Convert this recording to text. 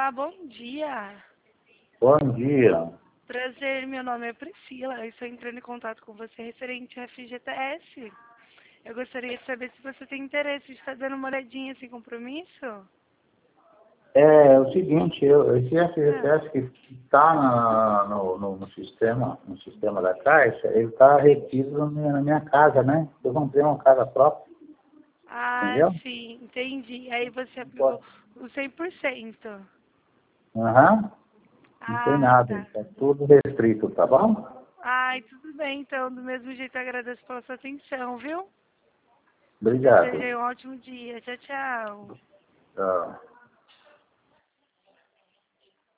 Olá, bom dia. Bom dia. Prazer, meu nome é Priscila. Eu estou entrando em contato com você referente ao FGTS. Eu gostaria de saber se você tem interesse de estar dando uma olhadinha sem compromisso. É o seguinte, esse Ah, FGTS que está no sistema da Caixa, ele está retido na minha casa, né? Eu comprei uma casa própria, entendeu? sim, entendi. Aí você Não aplicou pode. o 100%. Aham, não tem Ah, nada, tá. está tudo restrito, tá bom? Ai, tudo bem, então. Do mesmo jeito, eu agradeço pela sua atenção, viu? Obrigado. Desejei um ótimo dia. Tchau, tchau. Tchau.